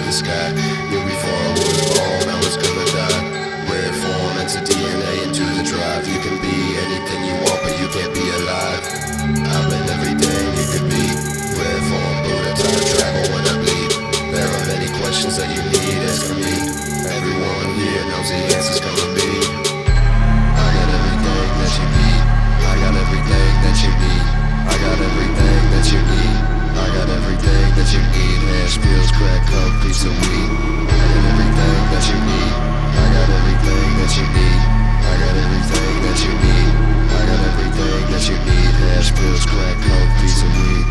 the sky. Knew before I was born I was gonna die. Rare form, enter DNA into the drive. You can be anything you want, but you can't be alive. I've been everything you could be. Rare form, Buddha, time travel when I bleed. There are many questions that you need, ask for me. Everyone here knows the answers come to me. I got everything that you need. I got everything that you need. I got everything that you need. I got everything that you need. Hash, pills, crack, coke, piece of weed. I got everything that you need. I got everything that you need. I got everything that you need. I got everything that you need. Hash, pills, crack, coke, piece of weed.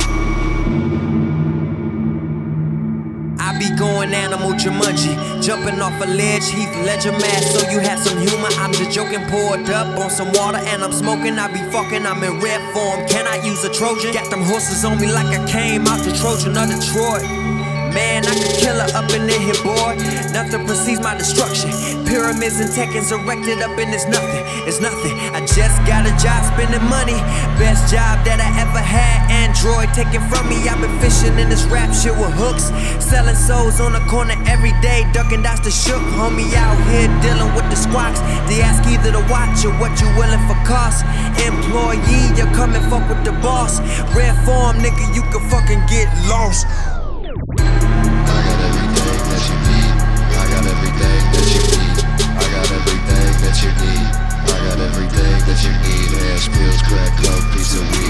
I be going animal Jumanji, jumping off a ledge, Heath Ledger mask, so you have some humor. I'm just joking, poured up on some water and I'm smoking. I be fucking, I'm in rare form. Can I use a Trojan? Got them horses on me like I came out the Trojan or Detroit. Man, I could kill her up in the hit, boy. Nothing precedes my destruction. Pyramids and Tekkens erected up in this nothing. It's nothing. I just got a job spending money. Best job that I ever had. Android taken from me. I've been fishing in this rap shit with hooks. Selling souls on the corner every day. Ducking dots to shook. Homie out here dealing with the squawks. They ask either to watch or what you willing for cost. Employee, you come and fuck with the boss. Rare form, nigga, you can fucking get lost. That you need. I got everything that you need. Hash, pills, crack, coke, piece of weed.